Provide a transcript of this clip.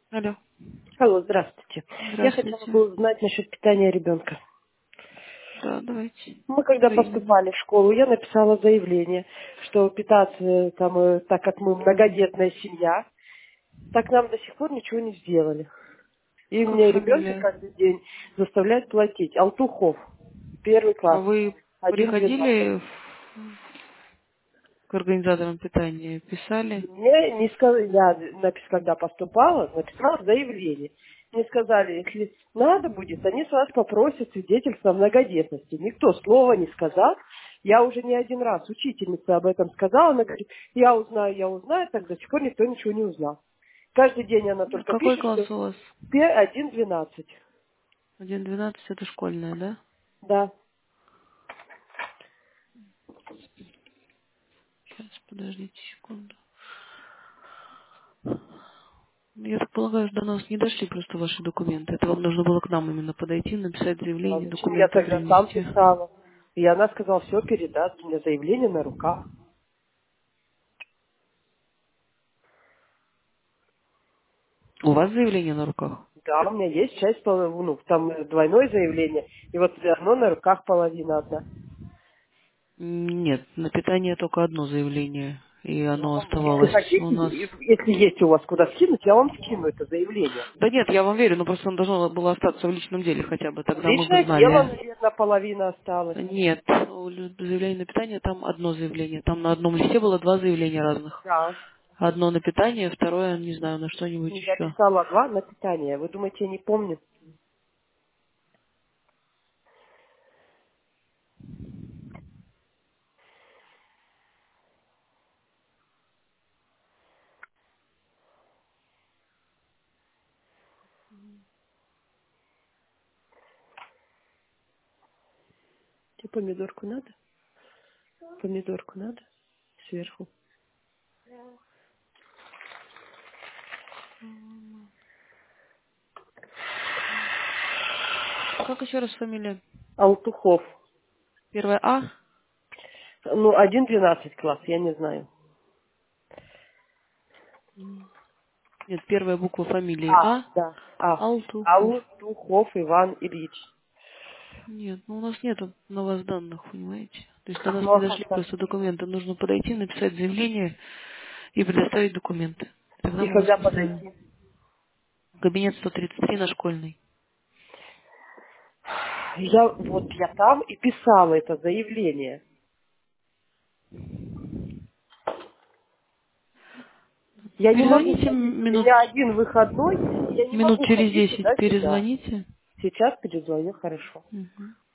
Алло. Алло, здравствуйте. Я хотела Здравствуйте. бы узнать насчет питания ребенка. Да, давайте. Мы когда Что именно? поступали в школу, я написала заявление, что питаться там, так как мы многодетная семья, так нам до сих пор ничего не сделали. И Как мне ребенка фамилия? каждый день заставляют платить. Алтухов, первый А класс, вы 1,12. приходили к организаторам питания, писали? Мне не сказали, когда поступала, написала заявление. Мне сказали, если надо будет, они с вас попросят свидетельство о многодетности. Никто слова не сказал. Я уже не один раз учительница об этом сказала. Она говорит, я узнаю, так до сих пор никто ничего не узнал. Каждый день она только Какой пишет, класс что у вас? П1-12. 1,12 это школьная, да? Да. Сейчас, подождите секунду. Я так полагаю, что до нас не дошли просто ваши документы. Это вам нужно было к нам именно подойти, написать А заявление, зачем я документы тогда сам принести. писала? И она сказала, все передаст, у меня заявление на руках. У вас заявление на руках? Да, у меня есть часть, ну, там двойное заявление, и вот оно на руках половина одна. Нет, на питание только одно заявление, и оно Если оставалось у хотите, нас. если есть у вас куда скинуть, я вам скину это заявление. Да нет, я вам верю, но просто оно должно было остаться в личном деле хотя бы, тогда мы бы Личное дело, знали. наверное, половина осталась. Нет, у заявления на питание там одно заявление. Там на одном листе было два заявления разных. Да. Одно на питание, второе, не знаю, на что-нибудь Я еще. писала два на питание. Вы думаете, я не помню? Тебе помидорку надо? Помидорку надо? Сверху. Как еще раз фамилия? Алтухов. Первая А? Ну, 1,12 класс, я не знаю. Нет, первая буква фамилии А, А. да. А. Алтухов. Алтухов Иван Ильич. Нет, ну у нас нету на вас данных, понимаете? То есть до нас Ну, не а дошли как так? просто документы. Нужно подойти, написать заявление и предоставить документы. Тогда И мы вас когда поставим. подойти? Кабинет 133 на Школьной. Я там и писала это заявление. Я не могу Перезвоните ходить, у минут, меня один выходной, и я не минут могу через ходить 10 туда-сюда. перезвоните. Сейчас перезвоню, хорошо. Мгм.